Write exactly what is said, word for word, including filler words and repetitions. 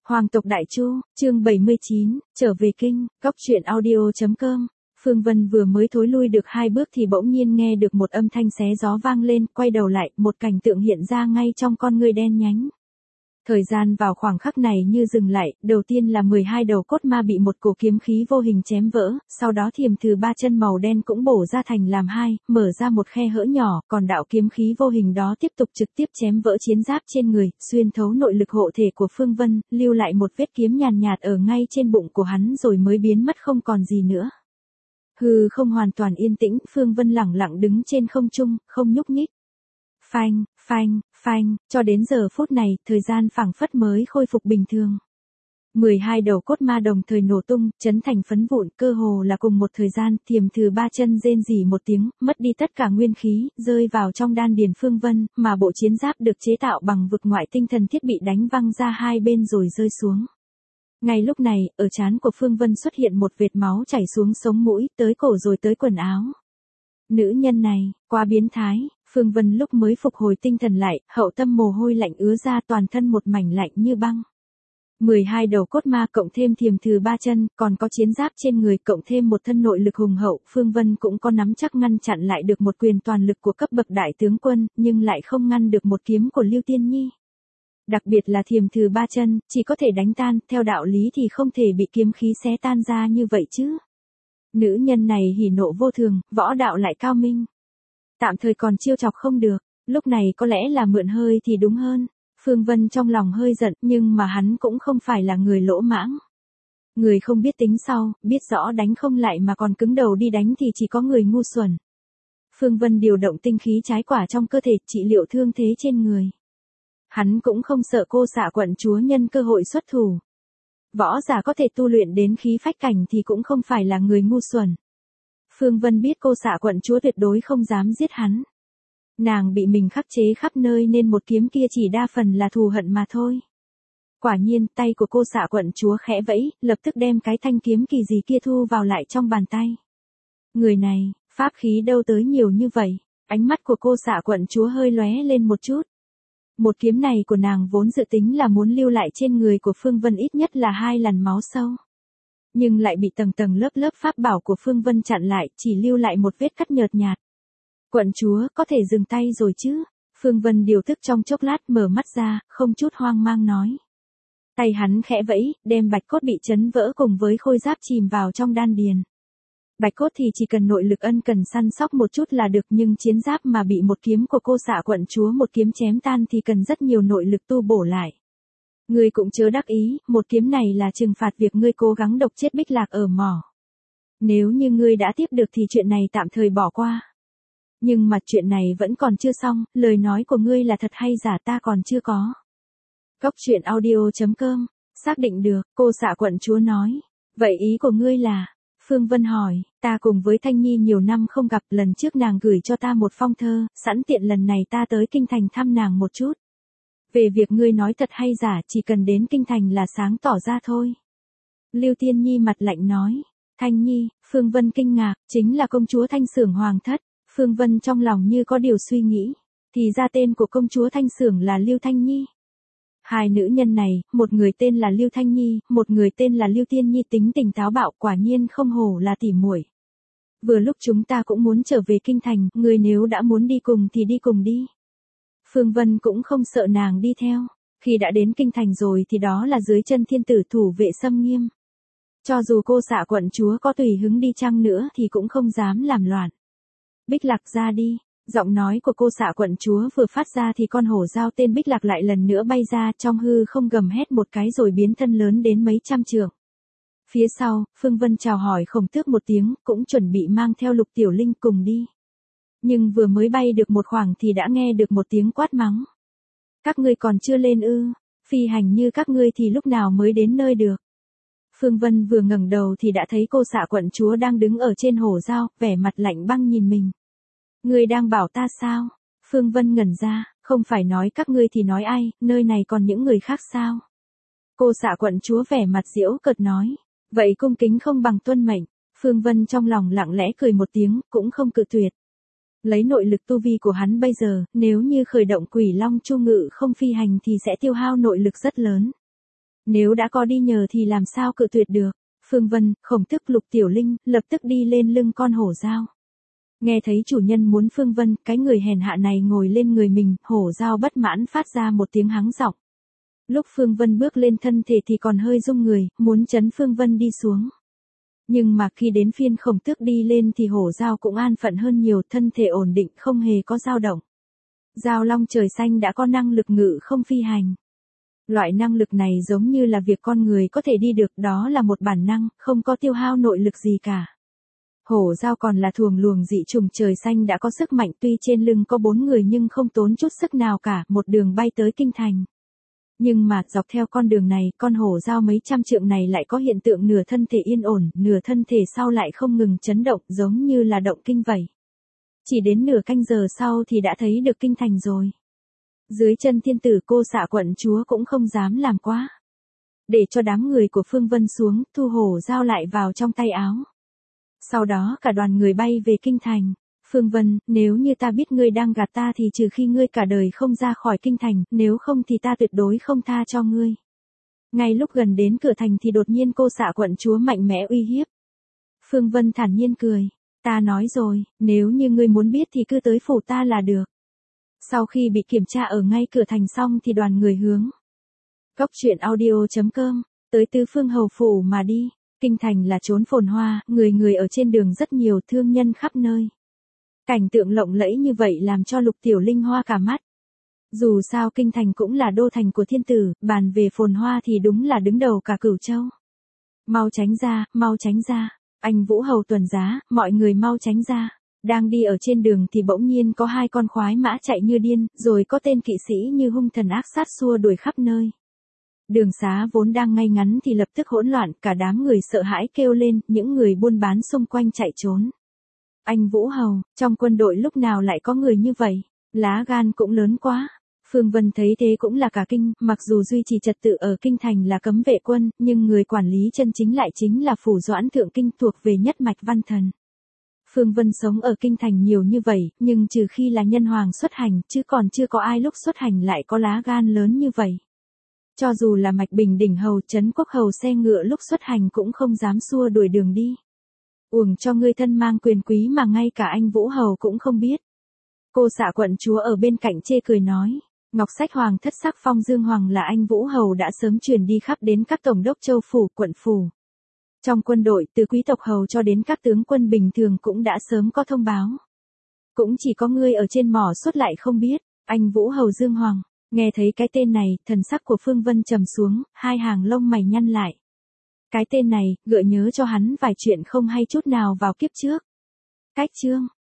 Hoàng tộc Đại Chu, chương bảy mươi chín, trở về kinh, góc truyện audio chấm com. Phương Vân vừa mới thối lui được hai bước thì bỗng nhiên nghe được một âm thanh xé gió vang lên, quay đầu lại, một cảnh tượng hiện ra ngay trong con ngươi đen nhánh. Thời gian vào khoảng khắc này như dừng lại, đầu tiên là mười hai đầu cốt ma bị một cổ kiếm khí vô hình chém vỡ, sau đó thiềm thử ba chân màu đen cũng bổ ra thành làm hai, mở ra một khe hở nhỏ, còn đạo kiếm khí vô hình đó tiếp tục trực tiếp chém vỡ chiến giáp trên người, xuyên thấu nội lực hộ thể của Phương Vân, lưu lại một vết kiếm nhàn nhạt ở ngay trên bụng của hắn rồi mới biến mất không còn gì nữa. Hừ, không hoàn toàn yên tĩnh, Phương Vân lẳng lặng đứng trên không trung, không nhúc nhích. Phanh, phanh, phanh, cho đến giờ phút này, thời gian phảng phất mới khôi phục bình thường. mười hai đầu cốt ma đồng thời nổ tung, chấn thành phấn vụn, cơ hồ là cùng một thời gian, thiềm thử ba chân rên rỉ một tiếng, mất đi tất cả nguyên khí, rơi vào trong đan điền Phương Vân, mà bộ chiến giáp được chế tạo bằng vực ngoại tinh thần thiết bị đánh văng ra hai bên rồi rơi xuống. Ngay lúc này, ở trán của Phương Vân xuất hiện một vệt máu chảy xuống sống mũi, tới cổ rồi tới quần áo. Nữ nhân này, quá biến thái, Phương Vân lúc mới phục hồi tinh thần lại, hậu tâm mồ hôi lạnh ứa ra, toàn thân một mảnh lạnh như băng. mười hai đầu cốt ma cộng thêm thiềm thử ba chân, còn có chiến giáp trên người cộng thêm một thân nội lực hùng hậu, Phương Vân cũng có nắm chắc ngăn chặn lại được một quyền toàn lực của cấp bậc đại tướng quân, nhưng lại không ngăn được một kiếm của Lưu Tiên Nhi. Đặc biệt là thiềm thử ba chân, chỉ có thể đánh tan, theo đạo lý thì không thể bị kiếm khí xé tan ra như vậy chứ. Nữ nhân này hỉ nộ vô thường, võ đạo lại cao minh. Tạm thời còn chiêu chọc không được, lúc này có lẽ là mượn hơi thì đúng hơn. Phương Vân trong lòng hơi giận, nhưng mà hắn cũng không phải là người lỗ mãng. Người không biết tính sau, biết rõ đánh không lại mà còn cứng đầu đi đánh thì chỉ có người ngu xuẩn. Phương Vân điều động tinh khí trái quả trong cơ thể trị liệu thương thế trên người. Hắn cũng không sợ cô xạ quận chúa nhân cơ hội xuất thủ. Võ giả có thể tu luyện đến khí phách cảnh thì cũng không phải là người ngu xuẩn. Phương Vân biết cô xạ quận chúa tuyệt đối không dám giết hắn. Nàng bị mình khắc chế khắp nơi nên một kiếm kia chỉ đa phần là thù hận mà thôi. Quả nhiên, tay của cô xạ quận chúa khẽ vẫy, lập tức đem cái thanh kiếm kỳ dị kia thu vào lại trong bàn tay. Người này, pháp khí đâu tới nhiều như vậy, ánh mắt của cô xạ quận chúa hơi lóe lên một chút. Một kiếm này của nàng vốn dự tính là muốn lưu lại trên người của Phương Vân ít nhất là hai lần máu sâu. Nhưng lại bị tầng tầng lớp lớp pháp bảo của Phương Vân chặn lại, chỉ lưu lại một vết cắt nhợt nhạt. Quận chúa, có thể dừng tay rồi chứ? Phương Vân điều tức trong chốc lát mở mắt ra, không chút hoang mang nói. Tay hắn khẽ vẫy, đem bạch cốt bị chấn vỡ cùng với khôi giáp chìm vào trong đan điền. Bạch cốt thì chỉ cần nội lực ân cần săn sóc một chút là được, nhưng chiến giáp mà bị một kiếm của cô xạ quận chúa một kiếm chém tan thì cần rất nhiều nội lực tu bổ lại. Ngươi cũng chớ đắc ý, một kiếm này là trừng phạt việc ngươi cố gắng độc chết Bích Lạc ở mỏ. Nếu như ngươi đã tiếp được thì chuyện này tạm thời bỏ qua. Nhưng mà chuyện này vẫn còn chưa xong, lời nói của ngươi là thật hay giả ta còn chưa có. Góc truyện audio chấm com, xác định được, cô xạ quận chúa nói. Vậy ý của ngươi là... Phương Vân hỏi, ta cùng với Thanh Nhi nhiều năm không gặp, lần trước nàng gửi cho ta một phong thơ, sẵn tiện lần này ta tới kinh thành thăm nàng một chút. Về việc ngươi nói thật hay giả, chỉ cần đến kinh thành là sáng tỏ ra thôi. Lưu Tiên Nhi mặt lạnh nói, Thanh Nhi, Phương Vân kinh ngạc, chính là công chúa Thanh Xưởng Hoàng thất. Phương Vân trong lòng như có điều suy nghĩ, thì ra tên của công chúa Thanh Xưởng là Lưu Thanh Nhi. Hai nữ nhân này, một người tên là Lưu Thanh Nhi, một người tên là Lưu Tiên Nhi, tính tình táo bạo, quả nhiên không hổ là tỉ muội. Vừa lúc chúng ta cũng muốn trở về kinh thành, người nếu đã muốn đi cùng thì đi cùng đi. Phương Vân cũng không sợ nàng đi theo, khi đã đến kinh thành rồi thì đó là dưới chân thiên tử thủ vệ xâm nghiêm. Cho dù cô xạ quận chúa có tùy hứng đi chăng nữa thì cũng không dám làm loạn. Bích Lạc ra đi. Giọng nói của cô xạ quận chúa vừa phát ra thì con hổ dao tên Bích Lạc lại lần nữa bay ra, trong hư không gầm hét một cái rồi biến thân lớn đến mấy trăm trượng. Phía sau, Phương Vân chào hỏi Khổng Tước một tiếng, cũng chuẩn bị mang theo Lục Tiểu Linh cùng đi. Nhưng vừa mới bay được một khoảng thì đã nghe được một tiếng quát mắng. Các ngươi còn chưa lên ư, phi hành như các ngươi thì lúc nào mới đến nơi được. Phương Vân vừa ngẩng đầu thì đã thấy cô xạ quận chúa đang đứng ở trên hổ dao, vẻ mặt lạnh băng nhìn mình. Ngươi đang bảo ta sao? Phương Vân ngẩn ra, không phải nói các ngươi thì nói ai, nơi này còn những người khác sao? Cô xạ quận chúa vẻ mặt giễu cợt nói, vậy cung kính không bằng tuân mệnh. Phương Vân trong lòng lặng lẽ cười một tiếng, cũng không cự tuyệt. Lấy nội lực tu vi của hắn bây giờ, nếu như khởi động Quỷ Long Chu Ngự không phi hành thì sẽ tiêu hao nội lực rất lớn. Nếu đã có đi nhờ thì làm sao cự tuyệt được. Phương Vân, Khổng Tước, Lục Tiểu Linh, lập tức đi lên lưng con hổ dao. Nghe thấy chủ nhân muốn Phương Vân, cái người hèn hạ này ngồi lên người mình, hổ dao bất mãn phát ra một tiếng hắng giọng. Lúc Phương Vân bước lên thân thể thì còn hơi rung người, muốn trấn Phương Vân đi xuống. Nhưng mà khi đến phiên Khổng Tước đi lên thì hổ dao cũng an phận hơn nhiều, thân thể ổn định không hề có dao động. Dao long trời xanh đã có năng lực ngự không phi hành. Loại năng lực này giống như là việc con người có thể đi được, đó là một bản năng, không có tiêu hao nội lực gì cả. Hổ dao còn là thuồng luồng dị trùng trời xanh đã có sức mạnh, tuy trên lưng có bốn người nhưng không tốn chút sức nào cả, một đường bay tới kinh thành. Nhưng mà dọc theo con đường này, con hổ dao mấy trăm trượng này lại có hiện tượng nửa thân thể yên ổn, nửa thân thể sau lại không ngừng chấn động, giống như là động kinh vậy. Chỉ đến nửa canh giờ sau thì đã thấy được kinh thành rồi. Dưới chân thiên tử cô xạ quận chúa cũng không dám làm quá. Để cho đám người của Phương Vân xuống, thu hổ dao lại vào trong tay áo. Sau đó cả đoàn người bay về kinh thành. Phương Vân, nếu như ta biết ngươi đang gạt ta thì trừ khi ngươi cả đời không ra khỏi kinh thành, nếu không thì ta tuyệt đối không tha cho ngươi. Ngay lúc gần đến cửa thành thì đột nhiên cô xạ quận chúa mạnh mẽ uy hiếp. Phương Vân thản nhiên cười. Ta nói rồi, nếu như ngươi muốn biết thì cứ tới phủ ta là được. Sau khi bị kiểm tra ở ngay cửa thành xong thì đoàn người hướng Cốc truyện audio chấm com tới Tứ Phương Hầu phủ mà đi. Kinh thành là chốn phồn hoa, người người ở trên đường rất nhiều, thương nhân khắp nơi. Cảnh tượng lộng lẫy như vậy làm cho Lục Tiểu Linh hoa cả mắt. Dù sao kinh thành cũng là đô thành của thiên tử, bàn về phồn hoa thì đúng là đứng đầu cả Cửu Châu. Mau tránh ra, mau tránh ra. Anh Vũ Hầu tuần giá, mọi người mau tránh ra. Đang đi ở trên đường thì bỗng nhiên có hai con khoái mã chạy như điên, rồi có tên kỵ sĩ như hung thần ác sát xua đuổi khắp nơi. Đường xá vốn đang ngay ngắn thì lập tức hỗn loạn, cả đám người sợ hãi kêu lên, những người buôn bán xung quanh chạy trốn. Anh Vũ Hầu, trong quân đội lúc nào lại có người như vậy, lá gan cũng lớn quá. Phương Vân thấy thế cũng là cả kinh, mặc dù duy trì trật tự ở kinh thành là cấm vệ quân, nhưng người quản lý chân chính lại chính là phủ Doãn Thượng Kinh thuộc về nhất mạch Văn Thần. Phương Vân sống ở kinh thành nhiều như vậy, nhưng trừ khi là nhân hoàng xuất hành, chứ còn chưa có ai lúc xuất hành lại có lá gan lớn như vậy. Cho dù là Mạch Bình đỉnh hầu, Trấn Quốc hầu xe ngựa lúc xuất hành cũng không dám xua đuổi đường đi. Uổng cho ngươi thân mang quyền quý mà ngay cả anh Vũ Hầu cũng không biết. Cô xạ quận chúa ở bên cạnh chê cười nói, Ngọc Sách Hoàng thất sắc phong Dương Hoàng là anh Vũ Hầu đã sớm truyền đi khắp đến các tổng đốc châu phủ, quận phủ. Trong quân đội, từ quý tộc hầu cho đến các tướng quân bình thường cũng đã sớm có thông báo. Cũng chỉ có ngươi ở trên mỏ suốt lại không biết, anh Vũ Hầu Dương Hoàng. Nghe thấy cái tên này, thần sắc của Phương Vân trầm xuống, hai hàng lông mày nhăn lại. Cái tên này, gợi nhớ cho hắn vài chuyện không hay chút nào vào kiếp trước. Cách chương